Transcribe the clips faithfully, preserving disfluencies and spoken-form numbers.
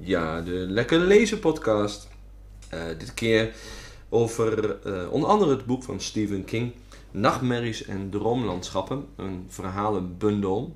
Ja, de Lekker Lezen podcast. Uh, dit keer over uh, onder andere het boek van Stephen King, Nachtmerries en Droomlandschappen, een verhalenbundel.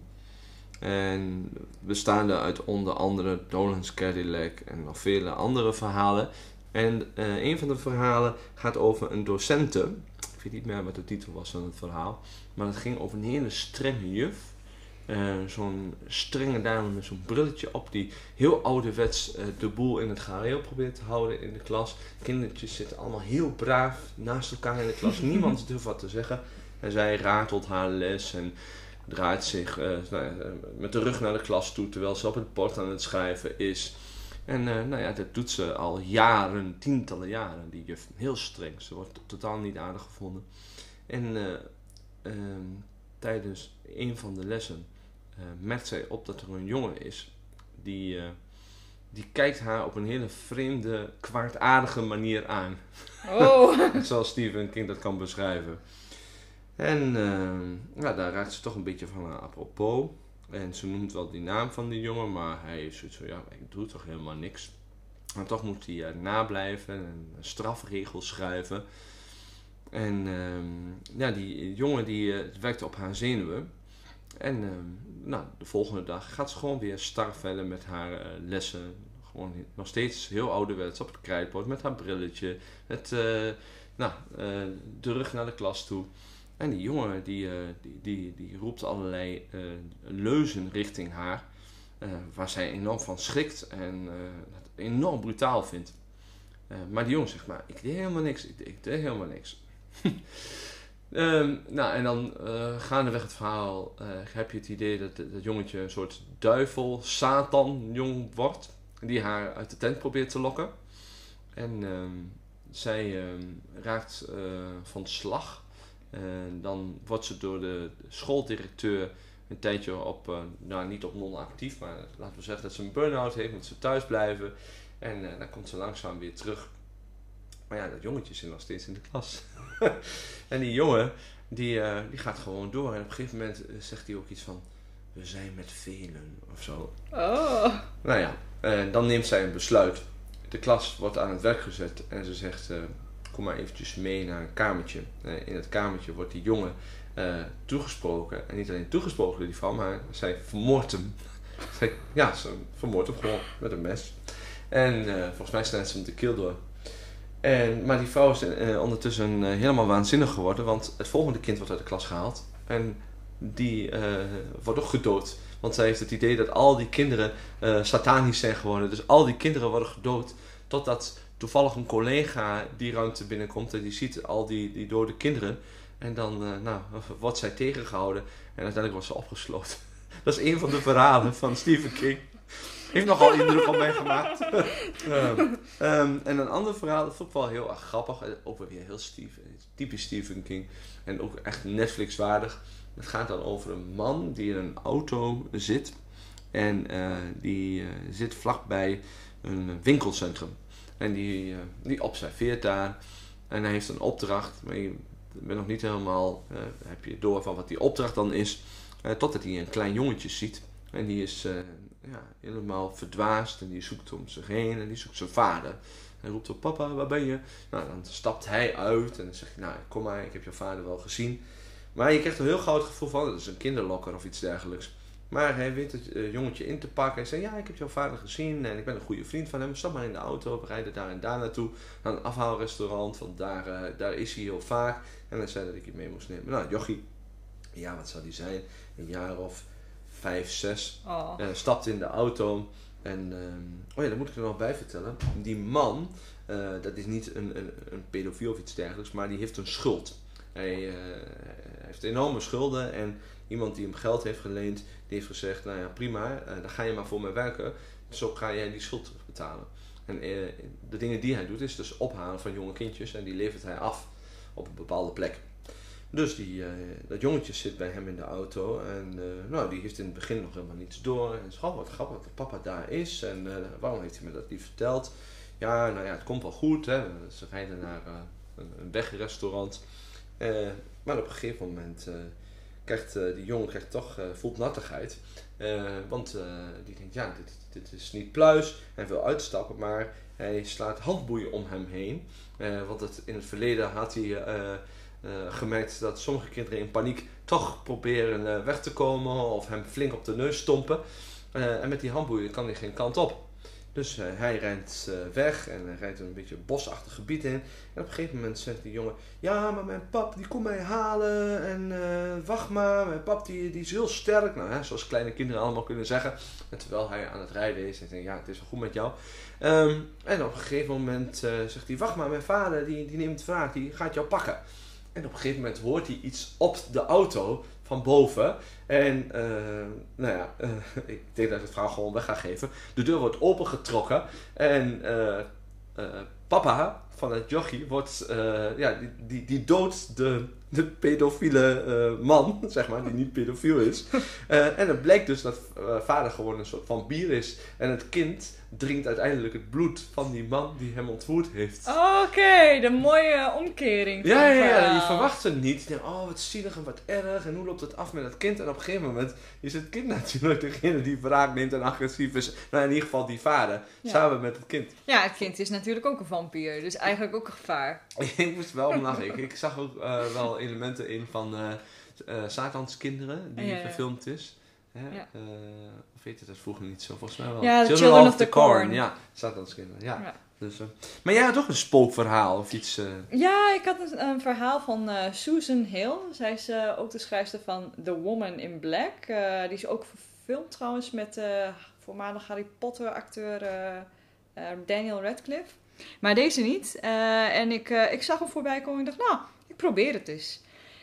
En bestaande uit onder andere Nolan's Cadillac en nog vele andere verhalen. En uh, een van de verhalen gaat over een docente. Ik weet niet meer wat de titel was van het verhaal. Maar het ging over een hele strenge juf. Uh, zo'n strenge dame met zo'n brilletje op die heel ouderwets uh, de boel in het gareel probeert te houden in de klas. Kindertjes zitten allemaal heel braaf naast elkaar in de klas. Niemand durft wat te zeggen. En zij ratelt haar les en draait zich uh, nou, uh, met de rug naar de klas toe terwijl ze op het bord aan het schrijven is. En uh, nou ja, dat doet ze al jaren, tientallen jaren, die juf. Heel streng. Ze wordt totaal niet aardig gevonden. En uh, uh, tijdens een van de lessen Uh, merkt zij op dat er een jongen is die, uh, die kijkt haar op een hele vreemde, kwaadaardige manier aan. Oh. Zoals Stephen King dat kan beschrijven. En uh, ja, daar raakt ze toch een beetje van haar apropos. En ze noemt wel die naam van die jongen, maar hij is zoiets van, ja, ik doe toch helemaal niks. Maar toch moet hij uh, nablijven en een strafregel schrijven. En uh, ja, die jongen die uh, werkt op haar zenuwen. En uh, nou, de volgende dag gaat ze gewoon weer star verder met haar uh, lessen. Gewoon nog steeds heel ouderwets op het krijtbord met haar brilletje. Met uh, nou, uh, de rug naar de klas toe. En die jongen die, uh, die, die, die roept allerlei uh, leuzen richting haar. Uh, waar zij enorm van schrikt en uh, het enorm brutaal vindt. Uh, maar die jongen zegt maar, ik deed helemaal niks, ik, ik deed helemaal niks. Um, nou, en dan uh, gaandeweg het verhaal uh, heb je het idee dat dat jongetje een soort duivel, Satan jong wordt. Die haar uit de tent probeert te lokken. En um, zij um, raakt uh, van slag. Uh, dan wordt ze door de schooldirecteur een tijdje op, uh, nou niet op non-actief, maar laten we zeggen dat ze een burn-out heeft, moet ze thuis blijven. En uh, dan komt ze langzaam weer terug. Maar ja, dat jongetje zit nog steeds in de klas. En die jongen, die, uh, die gaat gewoon door. En op een gegeven moment uh, zegt hij ook iets van, we zijn met velen, of zo. Oh. Nou ja, uh, dan neemt zij een besluit. De klas wordt aan het werk gezet en ze zegt, uh, kom maar eventjes mee naar een kamertje. Uh, in het kamertje wordt die jongen uh, toegesproken. En niet alleen toegesproken door die vrouw, maar zij vermoordt hem. zij, ja, ze vermoordt hem gewoon met een mes. En uh, volgens mij snijdt ze hem de keel door. En, maar die vrouw is uh, ondertussen uh, helemaal waanzinnig geworden, want het volgende kind wordt uit de klas gehaald en die uh, wordt ook gedood. Want zij heeft het idee dat al die kinderen uh, satanisch zijn geworden. Dus al die kinderen worden gedood totdat toevallig een collega die ruimte binnenkomt en die ziet al die, die dode kinderen. En dan uh, nou, wordt zij tegengehouden en uiteindelijk wordt ze opgesloten. Dat is een van de verhalen van Stephen King. Heeft nogal indruk op mij gemaakt. um, um, en een ander verhaal, dat vond ik wel heel erg grappig. Ook weer heel Stephen, typisch Stephen King. En ook echt Netflix waardig. Het gaat dan over een man die in een auto zit. En uh, die uh, zit vlakbij een winkelcentrum. En die, uh, die observeert daar. En hij heeft een opdracht. Maar je bent nog niet helemaal, uh, heb je door van wat die opdracht dan is. Uh, totdat hij een klein jongetje ziet. En die is... Uh, Ja, helemaal verdwaasd en die zoekt om zich heen en die zoekt zijn vader. Hij roept op, papa, waar ben je? Nou, dan stapt hij uit en dan zegt hij, nou, kom maar, ik heb jouw vader wel gezien. Maar je krijgt er heel gauw het gevoel van, dat is een kinderlokker of iets dergelijks. Maar hij weet het uh, jongetje in te pakken en zegt, ja, ik heb jouw vader gezien en ik ben een goede vriend van hem. Stap maar in de auto, we rijden daar en daar naartoe. Naar een afhaalrestaurant, want daar, uh, daar is hij heel vaak. En hij zei dat ik je mee moest nemen. Nou, jochie, ja, wat zou die zijn? Een jaar of... vijf, zes, Oh. uh, stapt in de auto en, uh, oh ja, dat moet ik er nog bij vertellen. Die man, uh, dat is niet een, een, een pedofiel of iets dergelijks, maar die heeft een schuld. Hij, uh, hij heeft enorme schulden en iemand die hem geld heeft geleend, die heeft gezegd, nou ja, prima, uh, dan ga je maar voor mij werken, zo ga jij die schuld terugbetalen. En uh, de dingen die hij doet is dus ophalen van jonge kindjes en die levert hij af op een bepaalde plek. Dus die, uh, dat jongetje zit bij hem in de auto en uh, nou, die heeft in het begin nog helemaal niets door. En zegt, oh, wat grappig dat papa daar is en uh, waarom heeft hij me dat niet verteld? Ja, nou ja, het komt wel goed, hè. Ze rijden naar uh, een, een wegrestaurant. Uh, maar op een gegeven moment uh, krijgt, uh, die jongen krijgt toch, uh, voelt nattigheid. Uh, want uh, die denkt, ja, dit, dit is niet pluis. Hij wil uitstappen, maar hij slaat handboeien om hem heen. Uh, want het, in het verleden had hij uh, uh, gemerkt dat sommige kinderen in paniek toch proberen uh, weg te komen of hem flink op de neus stompen. Uh, en met die handboeien kan hij geen kant op. Dus uh, hij rent uh, weg en hij rijdt een beetje een bosachtig gebied in. En op een gegeven moment zegt die jongen, ja, maar mijn pap die komt mij halen en uh, wacht maar, mijn pap die, die is heel sterk. Nou, hè, zoals kleine kinderen allemaal kunnen zeggen. En terwijl hij aan het rijden is, hij denkt, ja, het is wel goed met jou. Um, en op een gegeven moment uh, zegt hij, wacht maar, mijn vader die, die neemt wraak, die gaat jou pakken. En op een gegeven moment hoort hij iets op de auto van boven. En uh, nou ja, uh, ik denk dat ik het verhaal gewoon weg ga geven. De deur wordt opengetrokken. En uh, uh, papa van het jochie wordt, uh, ja, die, die, die doodt de, de pedofiele uh, man, zeg maar, die niet pedofiel is. Uh, en het blijkt dus dat uh, vader gewoon een soort van bier is. En het kind drinkt uiteindelijk het bloed van die man die hem ontvoerd heeft. Oké, okay, de mooie omkering. Van ja, ja, ja, je verwacht het niet. Je denkt, oh, wat zielig en wat erg. En hoe loopt het af met het kind? En op een gegeven moment is het kind natuurlijk degene die wraak neemt en agressief is. Nou, in ieder geval die vader. Ja. Samen met het kind. Ja, het kind is natuurlijk ook een vampier. Dus eigenlijk ook een gevaar. Ik moest wel om lachen. Ik, ik zag ook uh, wel elementen in van uh, uh, Satans kinderen, die ja, ja. verfilmd is. Hè? Ja. Uh, of weet je dat vroeger niet zo? Volgens mij wel. Ja, Children, Children of, of the, the Corn. Corn. Ja, Satans kinderen. Ja. Ja. Dus, uh, maar jij had toch een spookverhaal of iets? Uh... Ja, ik had een, een verhaal van uh, Susan Hill. Zij is uh, ook de schrijfster van The Woman in Black. Uh, die is ook verfilmd trouwens met uh, voormalig Harry Potter acteur uh, uh, Daniel Radcliffe. Maar deze niet. Uh, en ik, uh, ik zag hem voorbij komen en ik dacht, nou, ik probeer het eens.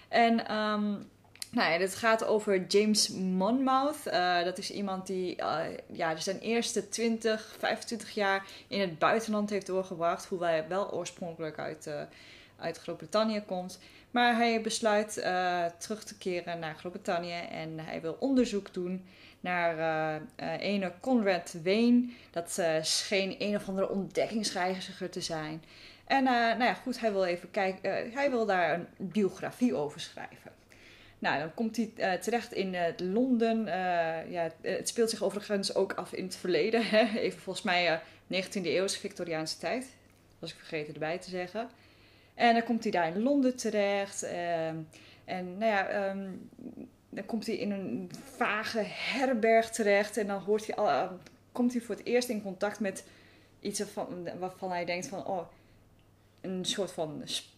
En um, nou ja, dit gaat over James Monmouth. Uh, dat is iemand die uh, ja, zijn eerste twintig, vijfentwintig jaar in het buitenland heeft doorgebracht. Hoewel hij wel oorspronkelijk uit, uh, uit Groot-Brittannië komt. Maar hij besluit uh, terug te keren naar Groot-Brittannië en hij wil onderzoek doen naar uh, uh, ene Conrad Wayne. Dat uh, scheen een of andere ontdekkingsreiziger te zijn. En uh, nou ja, goed, hij wil even kijken. Uh, hij wil daar een biografie over schrijven. Nou, dan komt hij uh, terecht in uh, Londen. Uh, ja, het speelt zich overigens ook af in het verleden. Hè? Even volgens mij uh, negentiende eeuwse Victoriaanse tijd. Dat was ik vergeten erbij te zeggen. En dan komt hij daar in Londen terecht. Uh, en nou ja, um, dan komt hij in een vage herberg terecht. En dan hoort hij al, uh, komt hij voor het eerst in contact met iets waarvan, waarvan hij denkt van, oh, een soort van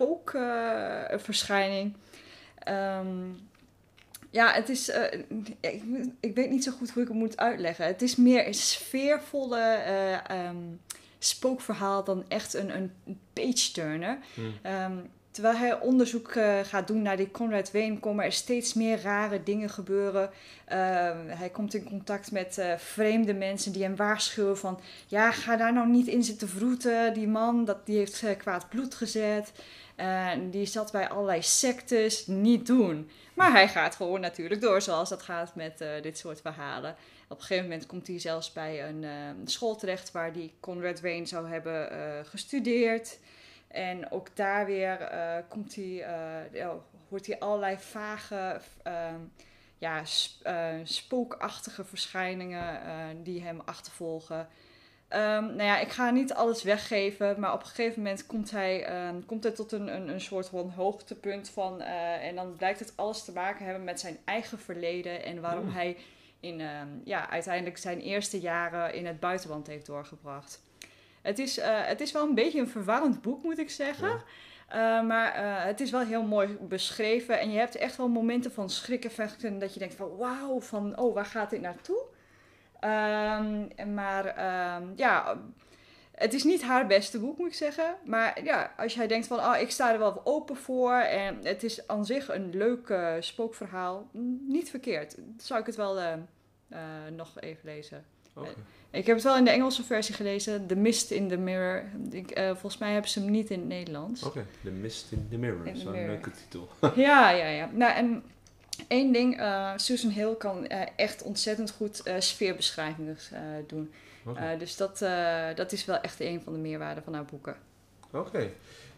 spookverschijning. Uh, um, ja, het is, uh, ik, ik weet niet zo goed hoe ik het moet uitleggen. Het is meer een sfeervolle uh, um, spookverhaal dan echt een, een page-turner. Hmm. Um, terwijl hij onderzoek uh, gaat doen naar die Conrad Wayne, komen er steeds meer rare dingen gebeuren. Uh, hij komt in contact met uh, vreemde mensen die hem waarschuwen van, ja, ga daar nou niet in zitten vroeten. Die man, dat, die heeft uh, kwaad bloed gezet. Uh, die zat bij allerlei sectes, niet doen. Maar hij gaat gewoon natuurlijk door zoals dat gaat met uh, dit soort verhalen. Op een gegeven moment komt hij zelfs bij een uh, school terecht waar die Conrad Wayne zou hebben uh, gestudeerd. En ook daar weer uh, komt hij, uh, oh, hoort hij allerlei vage, uh, ja, sp- uh, spookachtige verschijningen uh, die hem achtervolgen. Um, nou ja, ik ga niet alles weggeven, maar op een gegeven moment komt hij, um, komt hij tot een, een, een soort van hoogtepunt van, uh, en dan blijkt het alles te maken hebben met zijn eigen verleden en waarom mm. hij in, um, ja, uiteindelijk zijn eerste jaren in het buitenland heeft doorgebracht. Het is, uh, het is wel een beetje een verwarrend boek, moet ik zeggen. Ja. Uh, maar uh, het is wel heel mooi beschreven en je hebt echt wel momenten van schrik-effecten dat je denkt van wauw, van oh, waar gaat dit naartoe? Um, maar um, ja, het is niet haar beste boek, moet ik zeggen. Maar ja, als jij denkt van, oh, ik sta er wel open voor en het is aan zich een leuk uh, spookverhaal, niet verkeerd. Zou ik het wel uh, uh, nog even lezen. Okay. Uh, ik heb het wel in de Engelse versie gelezen, The Mist in the Mirror. Ik, uh, volgens mij hebben ze hem niet in het Nederlands. Oké, okay. The Mist in the Mirror, dat is een leuke titel. ja, ja, ja. Nou, en Eén ding, uh, Susan Hill kan uh, echt ontzettend goed uh, sfeerbeschrijvingen uh, doen. Okay. Uh, dus dat, uh, dat is wel echt een van de meerwaarden van haar boeken. Oké. Okay.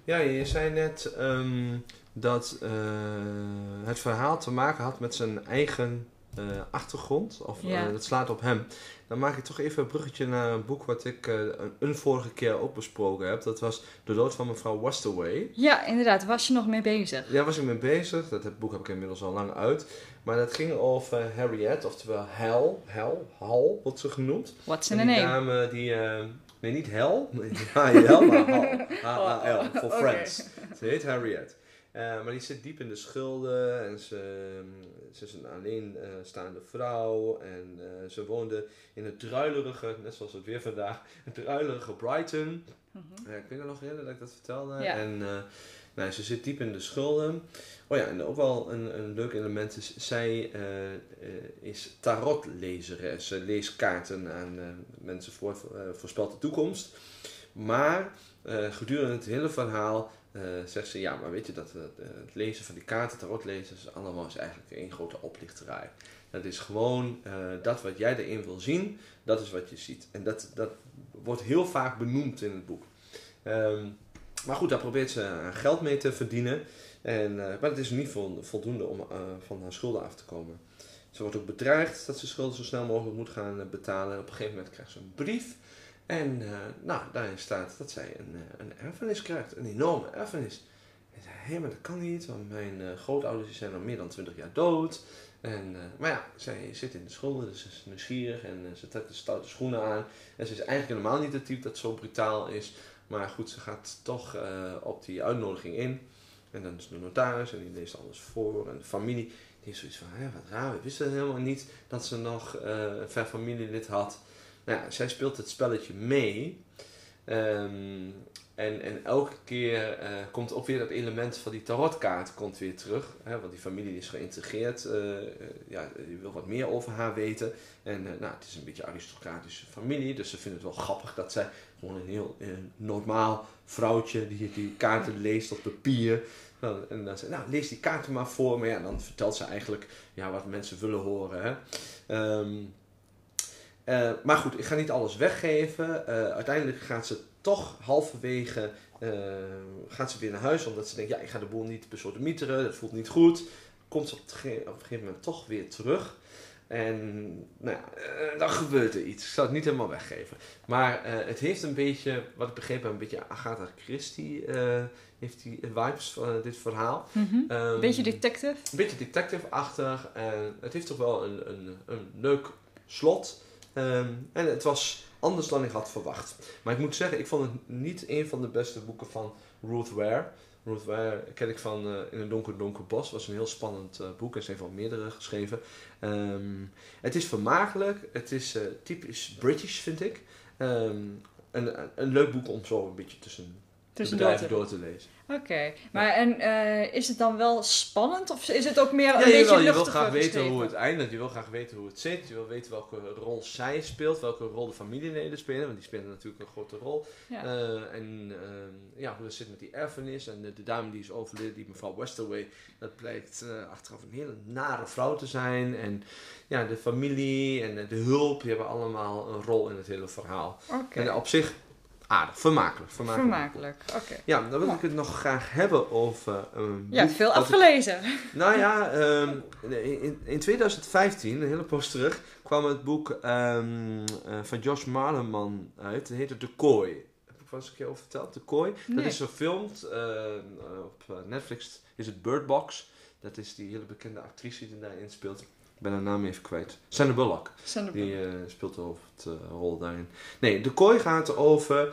Ja, je zei net um, dat uh, het verhaal te maken had met zijn eigen uh, achtergrond. Of ja. uh, dat slaat op hem. Dan maak ik toch even een bruggetje naar een boek wat ik uh, een, een vorige keer ook besproken heb. Dat was De dood van mevrouw Westaway. Ja, inderdaad. Was je nog mee bezig? Ja, was ik mee bezig. Dat boek heb ik inmiddels al lang uit. Maar dat ging over Harriet, oftewel Hal. Hal, Hal wordt ze genoemd. What's in the die name? dame die... Uh, nee, niet Hal. H I L, maar Hal. H A L, voor Friends. Ze heet Harriet. Uh, maar die zit diep in de schulden en ze, ze is een alleenstaande vrouw en uh, ze woonde in het druilerige, net zoals het weer vandaag, het druilerige Brighton. Mm-hmm. Uh, ik weet nog herinneren dat ik dat vertelde. Ja. En uh, nou, ze zit diep in de schulden. Oh ja, en ook wel een, een leuk element is, zij uh, uh, is tarotlezeres. Ze leest kaarten aan uh, mensen voor, uh, voorspelt de toekomst. Maar uh, gedurende het hele verhaal Uh, zegt ze, ja, maar weet je dat uh, het lezen van die kaarten, tarotlezen, is allemaal is eigenlijk één grote oplichterij. Dat is gewoon uh, dat wat jij erin wil zien, dat is wat je ziet. En dat, dat wordt heel vaak benoemd in het boek. Um, maar goed, daar probeert ze geld mee te verdienen. En, uh, maar het is niet voldoende om uh, van haar schulden af te komen. Ze wordt ook bedreigd dat ze schulden zo snel mogelijk moet gaan uh, betalen. En op een gegeven moment krijgt ze een brief. En uh, nou, daarin staat dat zij een, uh, een erfenis krijgt, een enorme erfenis. En zei, hé, maar dat kan niet, want mijn uh, grootouders zijn al meer dan twintig jaar dood. En, uh, maar ja, zij zit in de schulden, dus ze is nieuwsgierig en uh, ze trekt de stoute schoenen aan. En ze is eigenlijk helemaal niet het type dat zo brutaal is. Maar goed, ze gaat toch uh, op die uitnodiging in. En dan is de notaris en die leest alles voor. En de familie, die heeft zoiets van, hé, wat raar, we wisten helemaal niet dat ze nog uh, een ver familielid had. Nou ja, zij speelt het spelletje mee. Um, en, en elke keer uh, komt ook weer dat element van die tarotkaart komt weer terug. Hè, want die familie is geïntegreerd. Uh, uh, ja, je wil wat meer over haar weten. En uh, nou, het is een beetje een aristocratische familie. Dus ze vinden het wel grappig dat zij gewoon een heel uh, normaal vrouwtje die die kaarten leest op papier. Nou, en dan zei nou, lees die kaarten maar voor. Maar ja, dan vertelt ze eigenlijk ja, wat mensen willen horen. Hè. Um, Uh, maar goed, ik ga niet alles weggeven. Uh, uiteindelijk gaat ze toch halverwege uh, gaat ze weer naar huis. Omdat ze denkt, ja, ik ga de boel niet besodemieteren. Dat voelt niet goed. Komt ze op, ge- op een gegeven moment toch weer terug. En nou ja, uh, dan gebeurt er iets. Ik zal het niet helemaal weggeven. Maar uh, het heeft een beetje, wat ik begrepen heb, een beetje Agatha Christie uh, heeft die vibes van uh, dit verhaal. Mm-hmm. Um, beetje detective. Een beetje detective-achtig. En het heeft toch wel een, een, een leuk slot. Um, en het was anders dan ik had verwacht. Maar ik moet zeggen, ik vond het niet een van de beste boeken van Ruth Ware. Ruth Ware ken ik van uh, In een donker donker bos. Het was een heel spannend uh, boek en ze heeft al meerdere geschreven. Um, het is vermakelijk. Het is uh, typisch British, vind ik. Um, een, een leuk boek om zo een beetje tussen de bedrijven door te lezen. Oké, okay. Maar en uh, is het dan wel spannend of is het ook meer een ja, beetje luchtiger? Je wil graag weten geschreven? hoe het eindigt, je wil graag weten hoe het zit, je wil weten welke rol zij speelt, welke rol de familieleden spelen, want die spelen natuurlijk een grote rol. Ja. Uh, en uh, ja, hoe het zit met die erfenis en de, de dame die is overleden, die mevrouw Westaway, dat blijkt uh, achteraf een hele nare vrouw te zijn. En ja, de familie en de hulp, die hebben allemaal een rol in het hele verhaal. Okay. En op zich aardig, vermakelijk. Vermakelijk, vermakelijk. oké. Okay. Ja, dan wil ja. ik het nog graag hebben over een Ja, veel afgelezen. Ik, nou ja, um, in, in twintig vijftien, een hele poos terug, kwam het boek um, uh, van Josh Malerman uit. Het heette De Kooi. Heb ik wel eens een keer over verteld? De Kooi. Nee. Dat is gefilmd. Uh, op Netflix is het Bird Box. Dat is die hele bekende actrice die daarin speelt. Ik ben haar naam even kwijt. Sandra Bullock. Sandra die Bullock. Uh, speelt de hoofdrol uh, daarin. Nee, De Kooi gaat over...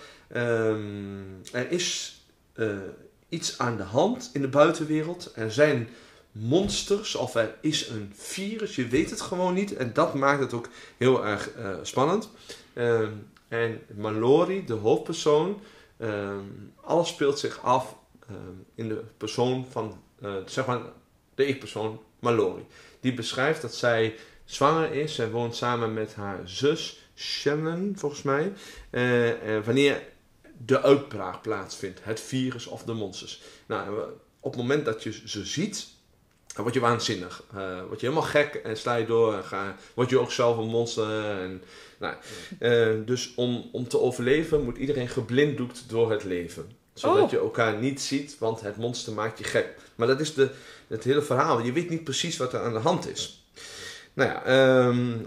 Um, er is uh, iets aan de hand in de buitenwereld. Er zijn monsters of er is een virus. Je weet het gewoon niet. En dat maakt het ook heel erg uh, spannend. Um, en Mallory, de hoofdpersoon... Um, alles speelt zich af um, in de persoon van... Uh, zeg maar de ik-persoon Mallory. Die beschrijft dat zij zwanger is. Zij woont samen met haar zus Shannon, volgens mij. Uh, uh, wanneer de uitbraak plaatsvindt. Het virus of de monsters. Nou, op het moment dat je ze ziet, dan word je waanzinnig. Uh, word je helemaal gek en sla je door. En ga, word je ook zelf een monster. En, nou, uh, dus om, om te overleven moet iedereen geblinddoekt door het leven. Zodat Oh. je elkaar niet ziet, want het monster maakt je gek. Maar dat is de, het hele verhaal. Je weet niet precies wat er aan de hand is. Nou ja, um, uh,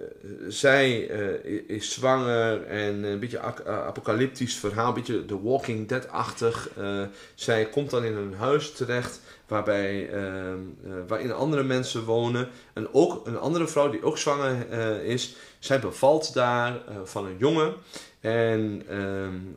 zij uh, is zwanger en een beetje a- a- apocalyptisch verhaal, een beetje The Walking Dead-achtig. Uh, zij komt dan in een huis terecht waarbij, uh, uh, waarin andere mensen wonen. En ook een andere vrouw die ook zwanger uh, is. Zij bevalt daar uh, van een jongen. En um,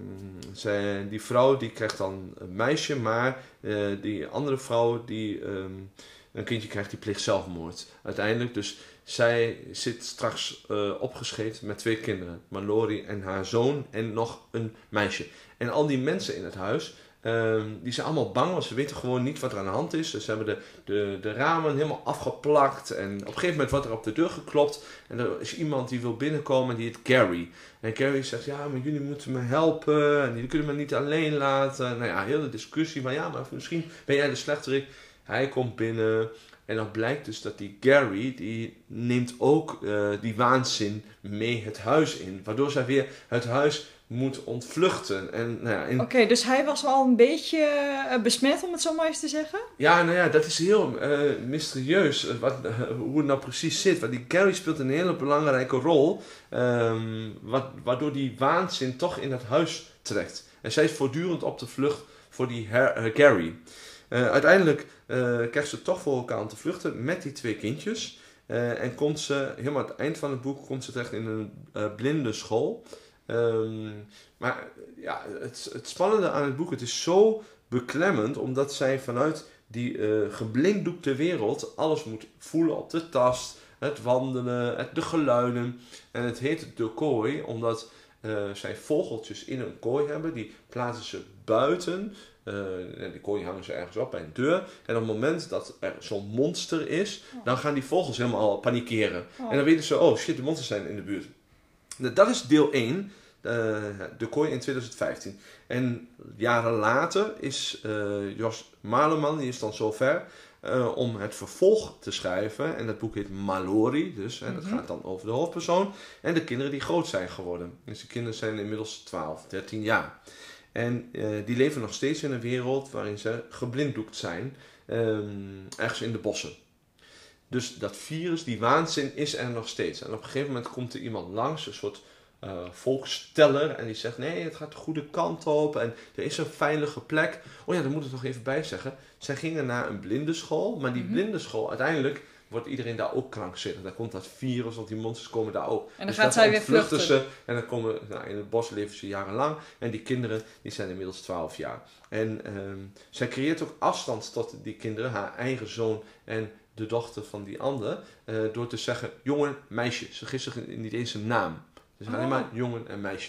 zij, die vrouw die krijgt dan een meisje, maar uh, die andere vrouw die... Um, een kindje krijgt die pleegt zelfmoord. Uiteindelijk, dus zij zit straks uh, opgescheept met twee kinderen. Mallory en haar zoon en nog een meisje. En al die mensen in het huis, uh, die zijn allemaal bang, want ze weten gewoon niet wat er aan de hand is. Dus ze hebben de, de, de ramen helemaal afgeplakt. En op een gegeven moment wordt er op de deur geklopt. En er is iemand die wil binnenkomen en die heet Gary. En Gary zegt, ja, maar jullie moeten me helpen. En jullie kunnen me niet alleen laten. Nou ja, hele discussie van, ja, maar misschien ben jij de slechterik. Hij komt binnen en dan blijkt dus dat die Gary, die neemt ook uh, die waanzin mee het huis in. Waardoor zij weer het huis moet ontvluchten. En, nou ja, in... Oké, okay, dus hij was al een beetje uh, besmet, om het zo maar eens te zeggen? Ja, nou ja, dat is heel uh, mysterieus uh, wat, uh, hoe het nou precies zit. Want die Gary speelt een hele belangrijke rol, um, wat, waardoor die waanzin toch in het huis trekt. En zij is voortdurend op de vlucht voor die her- uh, Gary. Uh, uiteindelijk uh, krijgt ze toch voor elkaar om te vluchten met die twee kindjes. Uh, en komt ze, helemaal aan het eind van het boek, komt ze terecht in een uh, blinde school. Um, maar ja, het, het spannende aan het boek, het is zo beklemmend, omdat zij vanuit die uh, geblinddoekte wereld alles moet voelen op de tast, het wandelen, het, de geluiden. En het heet de kooi, omdat uh, zij vogeltjes in een kooi hebben, die plaatsen ze buiten. Uh, die kooi hangen ze ergens op bij een deur. En op het moment dat er zo'n monster is, oh. dan gaan die vogels helemaal panikeren. Oh. En dan weten ze, oh shit, de monsters zijn in de buurt. Dat is deel één, uh, de kooi in twintig vijftien. En jaren later is uh, Jos Malerman, die is dan zover uh, om het vervolg te schrijven. En dat boek heet Mallory, dus hè, mm-hmm. dat gaat dan over de hoofdpersoon. En de kinderen die groot zijn geworden. Dus de kinderen zijn inmiddels twaalf, dertien jaar. En uh, die leven nog steeds in een wereld waarin ze geblinddoekt zijn, um, ergens in de bossen. Dus dat virus, die waanzin, is er nog steeds. En op een gegeven moment komt er iemand langs, een soort uh, volksteller, en die zegt, nee, het gaat de goede kant op en er is een veilige plek. Oh ja, daar moet ik nog even bij zeggen. Zij gingen naar een blindenschool, maar die mm-hmm. blindenschool, uiteindelijk wordt iedereen daar ook krankzinnig. Daar komt dat virus, want die monsters komen daar ook. En dan dus gaat zij weer vluchten. Ze, en dan komen, nou, in het bos leven ze jarenlang. En die kinderen, die zijn inmiddels twaalf jaar. En um, zij creëert ook afstand tot die kinderen, haar eigen zoon en de dochter van die ander, uh, door te zeggen jongen, meisje. Ze geeft zich niet eens een naam. Dus oh. alleen maar jongen en meisje.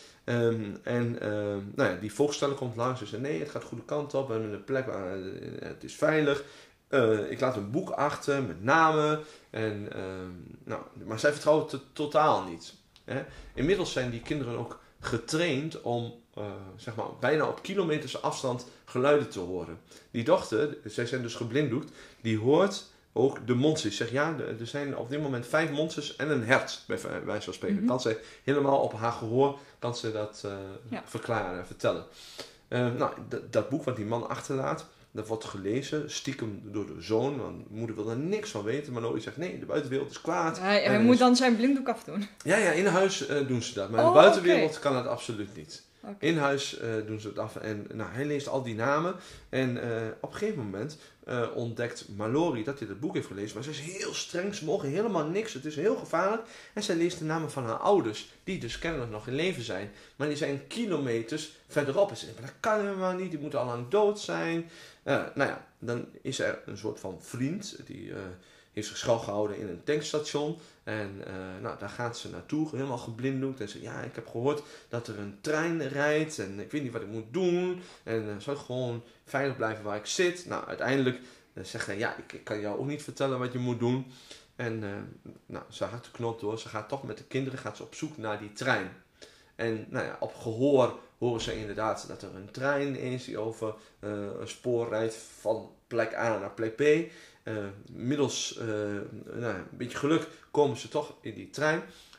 Um, en um, nou ja, die volksteller komt langs en zegt nee, het gaat de goede kant op. We hebben een plek waar uh, het is veilig. Uh, ik laat een boek achter met namen. En, uh, nou, maar zij vertrouwen het totaal niet. Hè? Inmiddels zijn die kinderen ook getraind om uh, zeg maar, bijna op kilometers afstand geluiden te horen. Die dochter, zij zijn dus geblinddoekt, die hoort ook de monsters. Zeg ja, er zijn op dit moment vijf monsters en een hert, bij wijze van spreken. Mm-hmm. Kan zij helemaal op haar gehoor kan ze dat uh, ja. verklaren en vertellen. Uh, nou, d- dat boek wat die man achterlaat, dat wordt gelezen, stiekem door de zoon, want de moeder wil er niks van weten, maar Mallory zegt nee, de buitenwereld is kwaad. Hij, hij moet is... dan zijn blinddoek afdoen. Ja, ja, in huis uh, doen ze dat, maar oh, in de buitenwereld okay. kan het absoluut niet. Okay. In huis uh, doen ze het af en nou, hij leest al die namen en uh, op een gegeven moment uh, ontdekt Mallory dat hij dat boek heeft gelezen, maar ze is heel streng, ze mogen helemaal niks, het is heel gevaarlijk en zij leest de namen van haar ouders, die dus kennelijk nog in leven zijn, maar die zijn kilometers verderop en ze denkt, maar dat kan helemaal niet, die moeten al lang dood zijn. Uh, nou ja, dan is er een soort van vriend, die uh, heeft zich schuilgehouden in een tankstation. En uh, nou, daar gaat ze naartoe, helemaal geblinddoekt. En ze ja, ik heb gehoord dat er een trein rijdt en ik weet niet wat ik moet doen. En uh, zal ik gewoon veilig blijven waar ik zit? Nou, uiteindelijk uh, zegt hij, ja, ik, ik kan jou ook niet vertellen wat je moet doen. En uh, nou, ze hakt de knop door, ze gaat toch met de kinderen gaat ze op zoek naar die trein. En nou ja, op gehoor horen ze inderdaad dat er een trein is die over uh, een spoor rijdt van plek A naar plek B. Uh, middels uh, nou, een beetje geluk komen ze toch in die trein.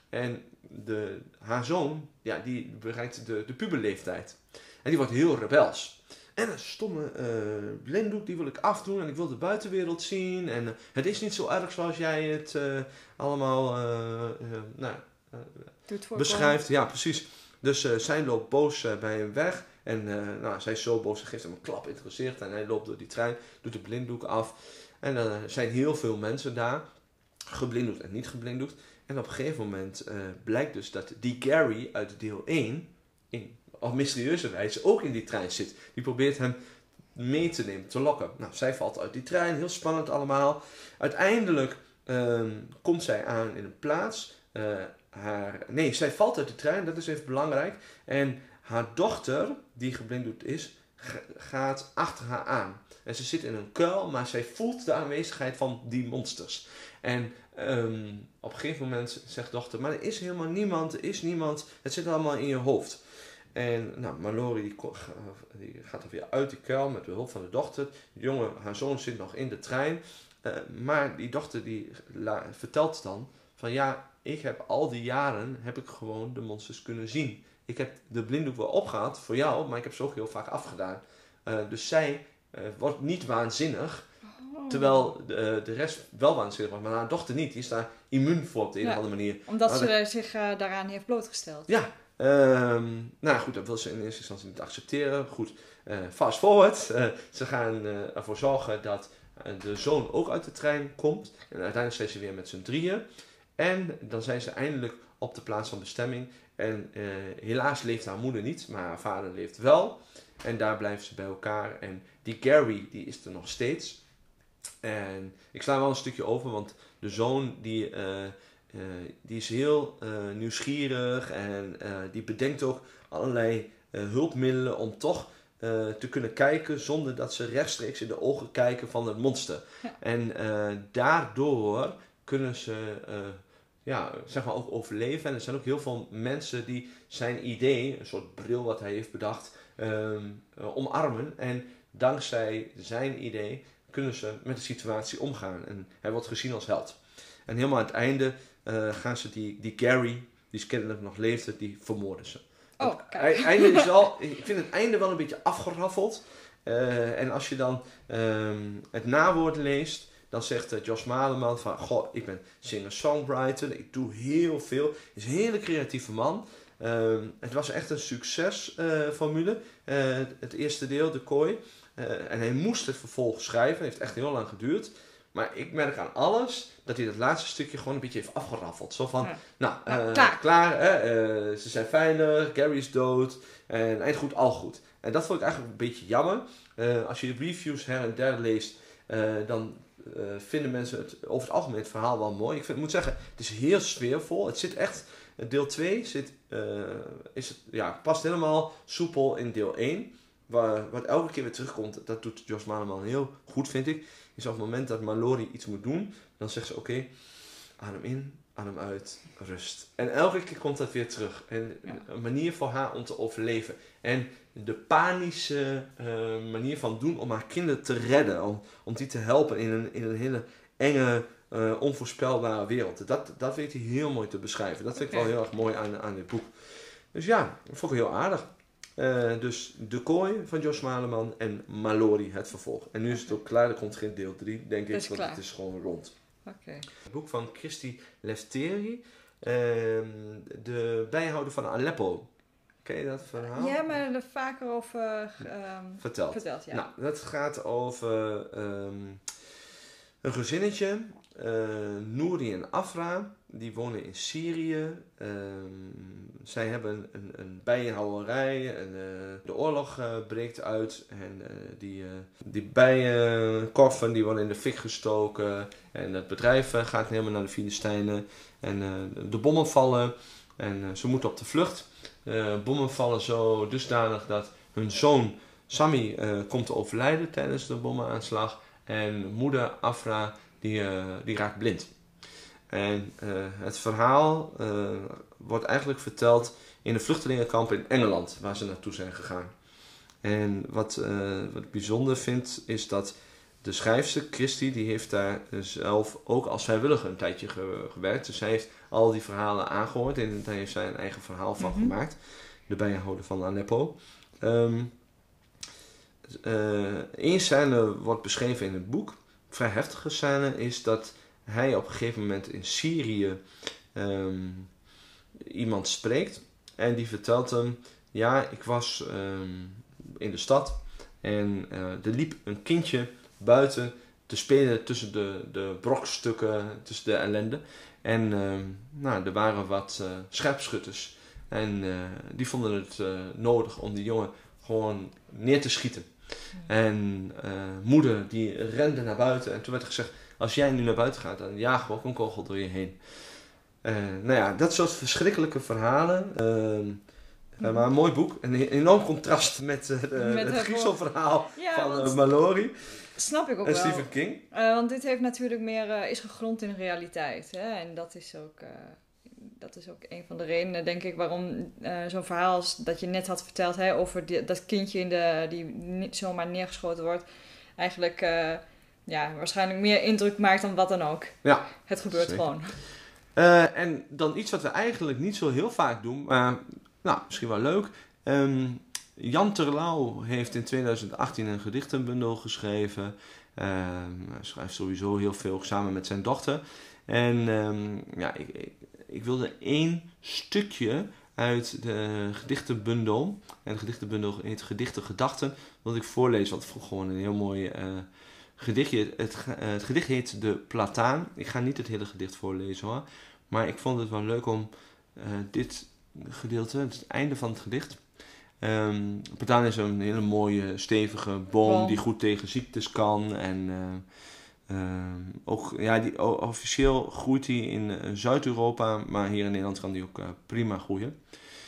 En de, haar zoon, ja, die bereikt de, de puberleeftijd. En die wordt heel rebels. En een stomme uh, blinddoek, die wil ik afdoen en ik wil de buitenwereld zien. En uh, het is niet zo erg zoals jij het uh, allemaal uh, uh, nou, uh, beschrijft. Ja, precies. Dus uh, zij loopt boos uh, bij hem weg. En uh, nou, zij is zo boos, ze geeft hem een klap, interesseert. En hij loopt door die trein, doet de blinddoek af. En er uh, zijn heel veel mensen daar, geblinddoekt en niet geblinddoekt. En op een gegeven moment uh, blijkt dus dat die Gary uit deel één... in op mysterieuze wijze ook in die trein zit. Die probeert hem mee te nemen, te lokken. Nou, zij valt uit die trein, heel spannend allemaal. Uiteindelijk um, komt zij aan in een plaats. Uh, haar, nee, zij valt uit de trein, dat is even belangrijk. En haar dochter, die geblinddoekt is, g- gaat achter haar aan. En ze zit in een kuil, maar zij voelt de aanwezigheid van die monsters. En um, op een gegeven moment zegt dochter, maar er is helemaal niemand, er is niemand. Het zit allemaal in je hoofd. En nou, Mallory die, die gaat er weer uit die kuil met de hulp van de dochter. De jongen, haar zoon zit nog in de trein. Uh, maar die dochter die la, vertelt dan van ja, ik heb al die jaren heb ik gewoon de monsters kunnen zien. Ik heb de blinddoek wel opgehaald voor jou, maar ik heb ze ook heel vaak afgedaan. Uh, dus zij uh, wordt niet waanzinnig. Oh. Terwijl de, de rest wel waanzinnig was, maar haar dochter niet. Die is daar immuun voor op de een ja, of andere manier. Omdat maar ze de, zich uh, daaraan heeft blootgesteld. Ja. Um, nou goed, dat wil ze in eerste instantie niet accepteren. Goed, uh, fast forward. Uh, ze gaan uh, ervoor zorgen dat uh, de zoon ook uit de trein komt. En uiteindelijk zijn ze weer met z'n drieën. En dan zijn ze eindelijk op de plaats van bestemming. En uh, helaas leeft haar moeder niet, maar haar vader leeft wel. En daar blijven ze bij elkaar. En die Gary, die is er nog steeds. En ik sla wel een stukje over, want de zoon die... Uh, Uh, die is heel uh, nieuwsgierig en uh, die bedenkt ook allerlei uh, hulpmiddelen om toch uh, te kunnen kijken zonder dat ze rechtstreeks in de ogen kijken van het monster. Ja. En uh, daardoor kunnen ze uh, ja, zeg maar ook overleven. En er zijn ook heel veel mensen die zijn idee, een soort bril wat hij heeft bedacht, um, uh, omarmen. En dankzij zijn idee kunnen ze met de situatie omgaan. En hij wordt gezien als held. En helemaal aan het einde uh, gaan ze die, die Gary, die kennelijk nog leefde, die vermoorden ze. Oh, het einde is al, ik vind het einde wel een beetje afgeraffeld. Uh, en als je dan um, het nawoord leest, dan zegt uh, Josh Malerman van, goh, ik ben singer-songwriter, ik doe heel veel. Hij is een hele creatieve man. Um, het was echt een succesformule, uh, uh, het eerste deel, De Kooi. Uh, en hij moest het vervolg schrijven, het heeft echt heel lang geduurd. Maar ik merk aan alles dat hij dat laatste stukje gewoon een beetje heeft afgeraffeld. Zo van, ja. nou, uh, klaar, klaar hè, uh, ze zijn veilig, Gary is dood en eind goed, al goed. En dat vond ik eigenlijk een beetje jammer. Uh, als je de reviews her en der leest, uh, dan uh, vinden mensen het over het algemeen het verhaal wel mooi. Ik, vind, ik moet zeggen, het is heel sfeervol. Het zit echt, deel twee zit, uh, is het, ja, past helemaal soepel in deel één. Waar, wat elke keer weer terugkomt, dat doet Josh Malerman heel goed, vind ik. Is op het moment dat Mallory iets moet doen, dan zegt ze oké, okay, adem in, adem uit, rust. En elke keer komt dat weer terug. En ja. Een manier voor haar om te overleven. En de panische uh, manier van doen om haar kinderen te redden. Om, om die te helpen in een, in een hele enge, uh, onvoorspelbare wereld. Dat, dat weet hij heel mooi te beschrijven. Dat vind ik okay. wel heel erg mooi aan, aan dit boek. Dus ja, dat vond ik heel aardig. Uh, dus De Kooi van Josh Malerman en Mallory het vervolg. En nu is het ook klaar, er komt geen deel drie, denk ik, want het is gewoon rond. Okay. Het boek van Christy Lefteri, uh, De bijhouder van Aleppo. Ken je dat verhaal? Ja, maar er vaker over um, verteld. verteld ja. Nou, dat gaat over um, een gezinnetje, uh, Nouri en Afra. Die wonen in Syrië. Um, zij hebben een, een bijenhouwerij. En, uh, de oorlog uh, breekt uit. En uh, die, uh, die bijenkorven die worden in de fik gestoken. En het bedrijf uh, gaat helemaal naar de Filistijnen. En uh, de bommen vallen. En uh, ze moeten op de vlucht. Uh, bommen vallen zo dusdanig dat hun zoon Sami uh, komt te overlijden tijdens de bommenaanslag. En moeder Afra die, uh, die raakt blind. En uh, het verhaal uh, wordt eigenlijk verteld in een vluchtelingenkamp in Engeland, waar ze naartoe zijn gegaan. En wat, uh, wat ik bijzonder vind, is dat de schrijfster, Christie, die heeft daar zelf ook als vrijwilliger een tijdje ge- gewerkt. Dus zij heeft al die verhalen aangehoord en daar heeft zij een eigen verhaal van Mm-hmm. gemaakt. De bijenhouder van Aleppo. Um, Eén scène wordt beschreven in het boek. Een vrij heftige scène is dat hij op een gegeven moment in Syrië um, iemand spreekt. En die vertelt hem, ja, ik was um, in de stad en uh, er liep een kindje buiten te spelen tussen de, de brokstukken, tussen de ellende. En um, nou, er waren wat uh, scherpschutters. En uh, die vonden het uh, nodig om die jongen gewoon neer te schieten. Ja. En uh, moeder die rende naar buiten. En toen werd gezegd, als jij nu naar buiten gaat, dan jagen we ook een kogel door je heen. Uh, nou ja, dat soort verschrikkelijke verhalen. Uh, uh, maar een mooi boek. Een enorm contrast met, uh, de, met het griezelverhaal ja, van uh, Mallory. Snap ik ook en wel. Stephen King. Uh, want dit heeft natuurlijk meer, uh, is gegrond in de realiteit. Hè? En dat is ook... Uh... Dat is ook een van de redenen, denk ik, waarom uh, zo'n verhaal als dat je net had verteld, hè, over die, dat kindje in de, die niet zomaar neergeschoten wordt, eigenlijk uh, ja, waarschijnlijk meer indruk maakt dan wat dan ook. Ja, het gebeurt zeker. gewoon. Uh, en dan iets wat we eigenlijk niet zo heel vaak doen, maar nou, misschien wel leuk. Um, Jan Terlouw heeft in twintig achttien een gedichtenbundel geschreven. Uh, hij schrijft sowieso heel veel samen met zijn dochter. En um, ja, ik... ik Ik wilde één stukje uit de gedichtenbundel. En de gedichtenbundel heet Gedichten Gedachten. Wilde ik voorlezen, want ik vond gewoon een heel mooi uh, gedichtje. Het, uh, het gedicht heet De Plataan. Ik ga niet het hele gedicht voorlezen hoor. Maar ik vond het wel leuk om uh, dit gedeelte, het einde van het gedicht. Um, de plataan is een hele mooie, stevige boom wow. die goed tegen ziektes kan. En... Uh, Uh, ook, ja, die, officieel groeit hij in uh, Zuid-Europa, maar hier in Nederland kan die ook uh, prima groeien.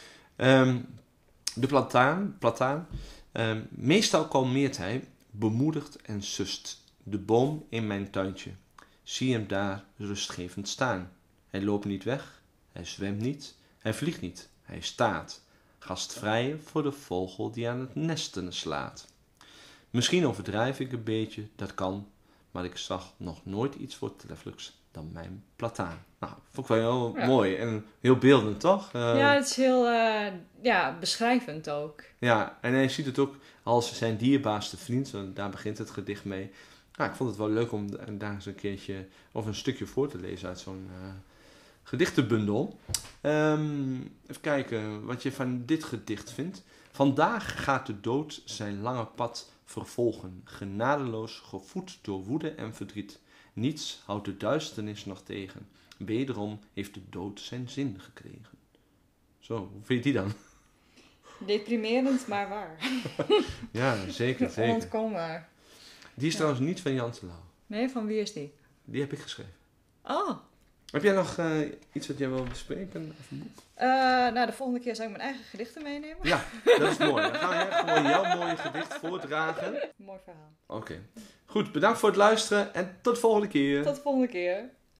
Um, de plataan, plataan um, meestal kalmeert hij, bemoedigt en sust. De boom in mijn tuintje, zie hem daar rustgevend staan. Hij loopt niet weg, hij zwemt niet, hij vliegt niet, hij staat. Gastvrij voor de vogel die aan het nesten slaat. Misschien overdrijf ik een beetje, dat kan. Maar ik zag nog nooit iets voortreffelijks dan mijn plataan. Nou, vond ik wel heel ja. mooi en heel beeldend, toch? Uh, ja, het is heel uh, ja, beschrijvend ook. Ja, en hij ziet het ook als zijn dierbaarste vriend. Want daar begint het gedicht mee. Nou, ik vond het wel leuk om daar eens een keertje of een stukje voor te lezen uit zo'n uh, gedichtenbundel. Um, even kijken wat je van dit gedicht vindt. Vandaag gaat de dood zijn lange pad vervolgen, genadeloos gevoed door woede en verdriet. Niets houdt de duisternis nog tegen. Wederom heeft de dood zijn zin gekregen. Zo, hoe vind je die dan? Deprimerend, maar waar. Ja, zeker, zeker. Onontkoombaar. Die is ja. trouwens niet van Jan Terlouw. Nee, van wie is die? Die heb ik geschreven. Oh. Heb jij nog uh, iets wat jij wil bespreken? Of een boek? Uh, nou, de volgende keer zal ik mijn eigen gedichten meenemen. Ja, dat is mooi. Dan gaan we gewoon jouw mooie gedicht voordragen. Mooi verhaal. Oké. Okay. Goed, bedankt voor het luisteren en tot de volgende keer. Tot de volgende keer.